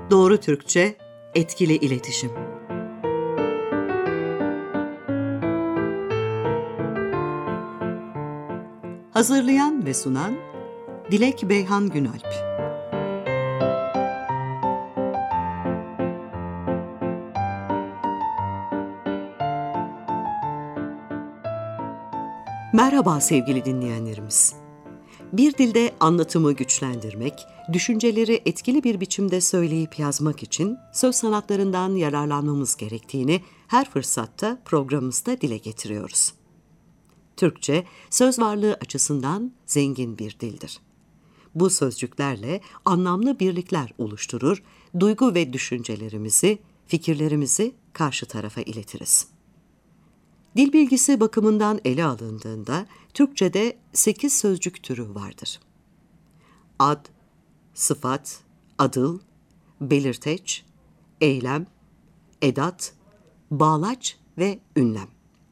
Doğru Türkçe, etkili iletişim. Hazırlayan ve sunan Dilek Beyhan Günalp. Merhaba sevgili dinleyenlerimiz. Bir dilde anlatımı güçlendirmek, düşünceleri etkili bir biçimde söyleyip yazmak için söz sanatlarından yararlanmamız gerektiğini her fırsatta programımızda dile getiriyoruz. Türkçe, söz varlığı açısından zengin bir dildir. Bu sözcüklerle anlamlı birlikler oluşturur, duygu ve düşüncelerimizi, fikirlerimizi karşı tarafa iletiriz. Dil bilgisi bakımından ele alındığında Türkçe'de 8 sözcük türü vardır. Ad, sıfat, adıl, belirteç, eylem, edat, bağlaç ve ünlem.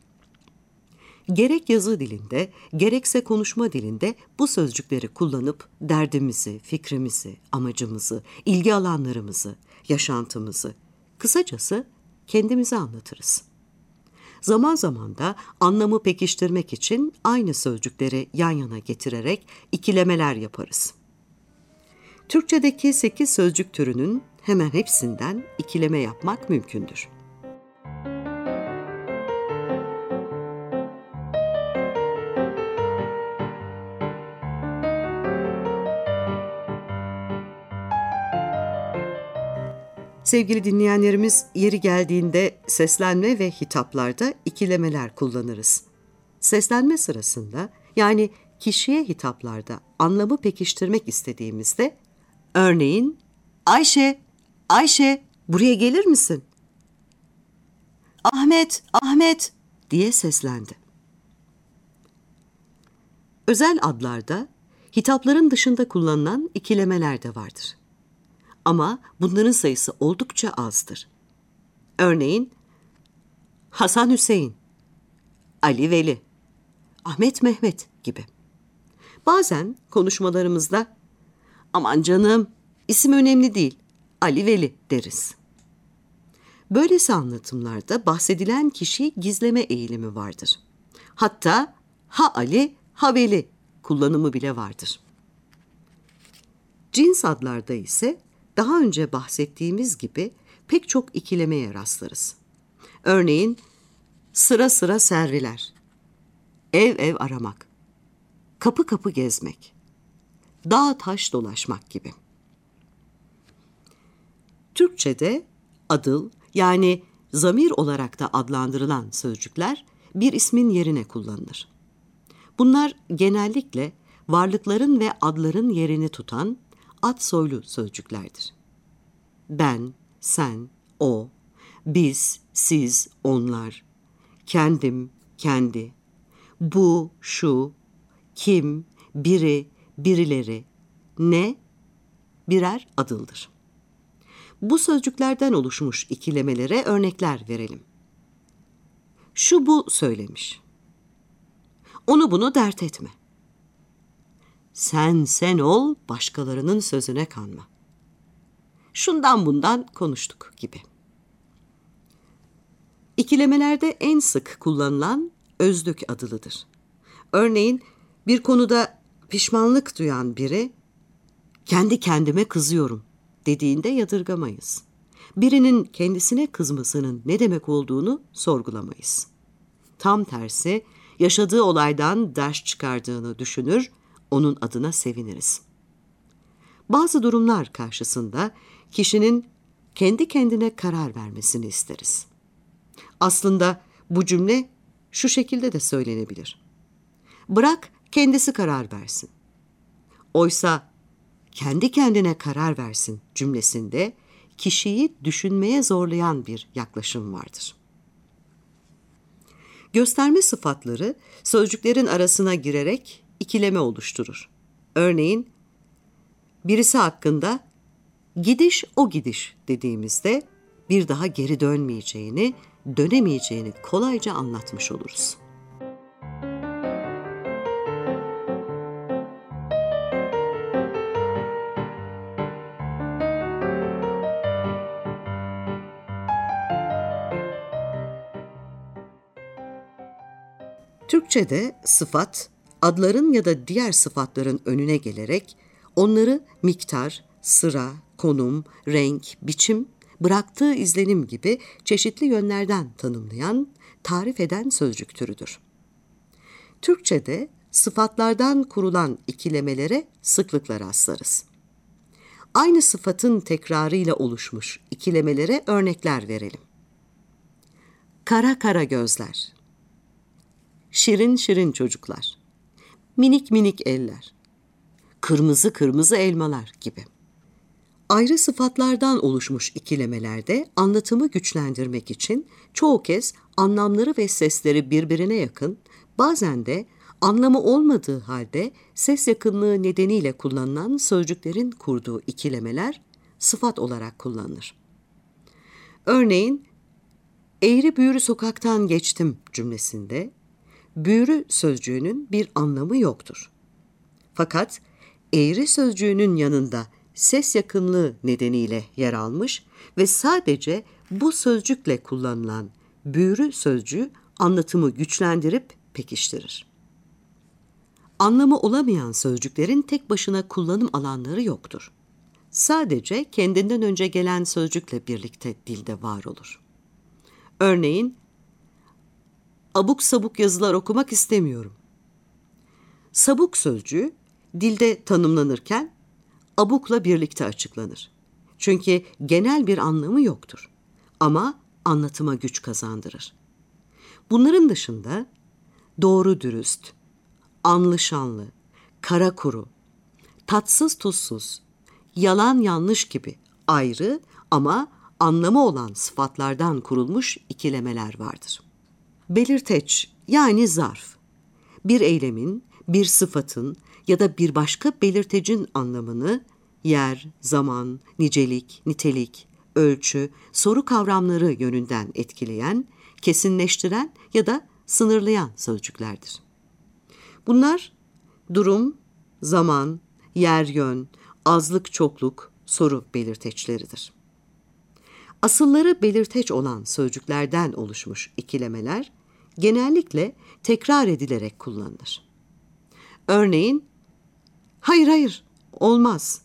Gerek yazı dilinde, gerekse konuşma dilinde bu sözcükleri kullanıp derdimizi, fikrimizi, amacımızı, ilgi alanlarımızı, yaşantımızı, kısacası kendimizi anlatırız. Zaman zaman da anlamı pekiştirmek için aynı sözcükleri yan yana getirerek ikilemeler yaparız. Türkçedeki 8 sözcük türünün hemen hepsinden ikileme yapmak mümkündür. Sevgili dinleyenlerimiz, yeri geldiğinde seslenme ve hitaplarda ikilemeler kullanırız. Seslenme sırasında, yani kişiye hitaplarda anlamı pekiştirmek istediğimizde, örneğin, Ayşe, Ayşe, buraya gelir misin? Ahmet, Ahmet diye seslendi. Özel adlarda hitapların dışında kullanılan ikilemeler de vardır. Ama bunların sayısı oldukça azdır. Örneğin, Hasan Hüseyin, Ali Veli, Ahmet Mehmet gibi. Bazen konuşmalarımızda, aman canım, isim önemli değil, Ali Veli deriz. Böylesi anlatımlarda bahsedilen kişiyi gizleme eğilimi vardır. Hatta ha Ali, ha Veli kullanımı bile vardır. Cins adlarda ise daha önce bahsettiğimiz gibi pek çok ikilemeye rastlarız. Örneğin sıra sıra serviler, ev ev aramak, kapı kapı gezmek, dağ taş dolaşmak gibi. Türkçe'de adıl, yani zamir olarak da adlandırılan sözcükler bir ismin yerine kullanılır. Bunlar genellikle varlıkların ve adların yerini tutan ad soylu sözcüklerdir. Ben, sen, o, biz, siz, onlar, kendim, kendi, bu, şu, kim, biri, birileri, ne, birer adıldır. Bu sözcüklerden oluşmuş ikilemelere örnekler verelim. Şu bu söylemiş. Onu bunu dert etme. Sen ol, başkalarının sözüne kanma. Şundan bundan konuştuk gibi. İkilemelerde en sık kullanılan özlük adılıdır. Örneğin bir konuda pişmanlık duyan biri, kendi kendime kızıyorum dediğinde yadırgamayız. Birinin kendisine kızmasının ne demek olduğunu sorgulamayız. Tam tersi, yaşadığı olaydan ders çıkardığını düşünür, onun adına seviniriz. Bazı durumlar karşısında kişinin kendi kendine karar vermesini isteriz. Aslında bu cümle şu şekilde de söylenebilir. Bırak kendisi karar versin. Oysa kendi kendine karar versin cümlesinde kişiyi düşünmeye zorlayan bir yaklaşım vardır. Gösterme sıfatları sözcüklerin arasına girerek ikileme oluşturur. Örneğin, birisi hakkında gidiş o gidiş dediğimizde bir daha geri dönmeyeceğini, dönemeyeceğini kolayca anlatmış oluruz. Türkçe'de sıfat, adların ya da diğer sıfatların önüne gelerek onları miktar, sıra, konum, renk, biçim, bıraktığı izlenim gibi çeşitli yönlerden tanımlayan, tarif eden sözcük türüdür. Türkçe'de sıfatlardan kurulan ikilemelere sıklıkla rastlarız. Aynı sıfatın tekrarıyla oluşmuş ikilemelere örnekler verelim. Kara kara gözler, şirin şirin çocuklar, minik minik eller, kırmızı kırmızı elmalar gibi. Ayrı sıfatlardan oluşmuş ikilemelerde anlatımı güçlendirmek için çoğu kez anlamları ve sesleri birbirine yakın, bazen de anlamı olmadığı halde ses yakınlığı nedeniyle kullanılan sözcüklerin kurduğu ikilemeler sıfat olarak kullanılır. Örneğin, eğri büğrü sokaktan geçtim cümlesinde, büğrü sözcüğünün bir anlamı yoktur. Fakat eğri sözcüğünün yanında ses yakınlığı nedeniyle yer almış ve sadece bu sözcükle kullanılan büğrü sözcüğü anlatımı güçlendirip pekiştirir. Anlamı olamayan sözcüklerin tek başına kullanım alanları yoktur. Sadece kendinden önce gelen sözcükle birlikte dilde var olur. Örneğin, abuk sabuk yazılar okumak istemiyorum. Sabuk sözcüğü dilde tanımlanırken abukla birlikte açıklanır. Çünkü genel bir anlamı yoktur. Ama anlatıma güç kazandırır. Bunların dışında doğru dürüst, anlı şanlı, kara kuru, tatsız tuzsuz, yalan yanlış gibi ayrı ama anlamı olan sıfatlardan kurulmuş ikilemeler vardır. Belirteç yani zarf, bir eylemin, bir sıfatın ya da bir başka belirtecin anlamını yer, zaman, nicelik, nitelik, ölçü, soru kavramları yönünden etkileyen, kesinleştiren ya da sınırlayan sözcüklerdir. Bunlar durum, zaman, yer yön, azlık çokluk, soru belirteçleridir. Asılları belirteç olan sözcüklerden oluşmuş ikilemeler genellikle tekrar edilerek kullanılır. Örneğin, hayır hayır, olmaz.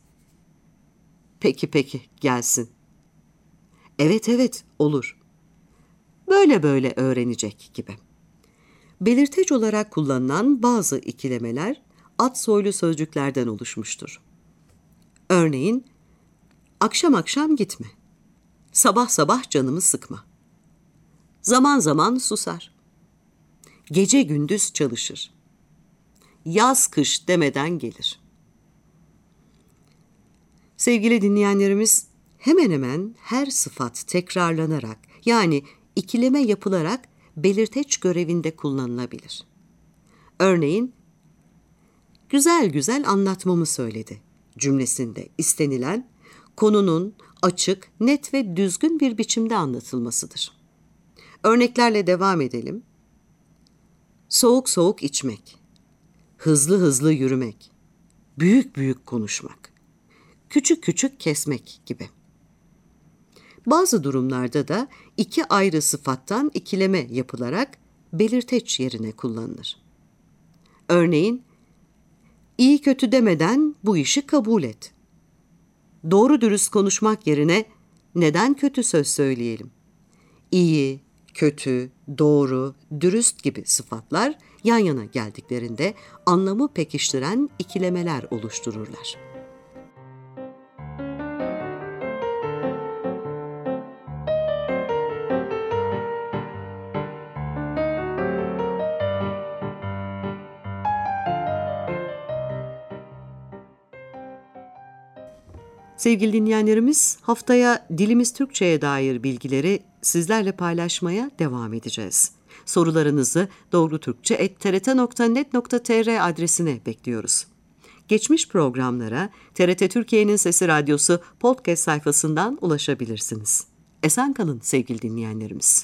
Peki peki, gelsin. Evet evet, olur. Böyle böyle öğrenecek gibi. Belirteç olarak kullanılan bazı ikilemeler ad soylu sözcüklerden oluşmuştur. Örneğin, akşam akşam gitme. Sabah sabah canımı sıkma. Zaman zaman susar. Gece gündüz çalışır. Yaz kış demeden gelir. Sevgili dinleyenlerimiz, hemen hemen her sıfat tekrarlanarak yani ikileme yapılarak belirteç görevinde kullanılabilir. Örneğin, güzel güzel anlatmamı söyledi cümlesinde istenilen konunun açık, net ve düzgün bir biçimde anlatılmasıdır. Örneklerle devam edelim. Soğuk soğuk içmek, hızlı hızlı yürümek, büyük büyük konuşmak, küçük küçük kesmek gibi. Bazı durumlarda da iki ayrı sıfattan ikileme yapılarak belirteç yerine kullanılır. Örneğin, iyi kötü demeden bu işi kabul et. Doğru dürüst konuşmak yerine neden kötü söz söyleyelim? İyi, kötü, doğru, dürüst gibi sıfatlar yan yana geldiklerinde anlamı pekiştiren ikilemeler oluştururlar. Sevgili dinleyenlerimiz, haftaya Dilimiz Türkçe'ye dair bilgileri sizlerle paylaşmaya devam edeceğiz. Sorularınızı doğrutürkçe@trt.net.tr adresine bekliyoruz. Geçmiş programlara TRT Türkiye'nin Sesi Radyosu podcast sayfasından ulaşabilirsiniz. Esen kalın sevgili dinleyenlerimiz.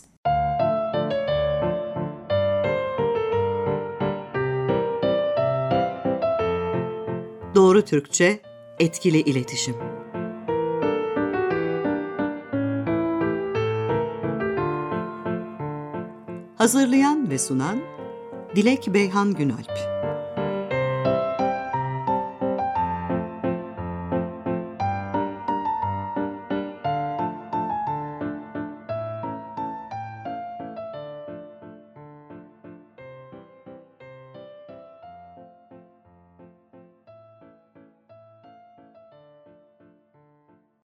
Doğru Türkçe, etkili iletişim. Hazırlayan ve sunan Dilek Beyhan Günalp.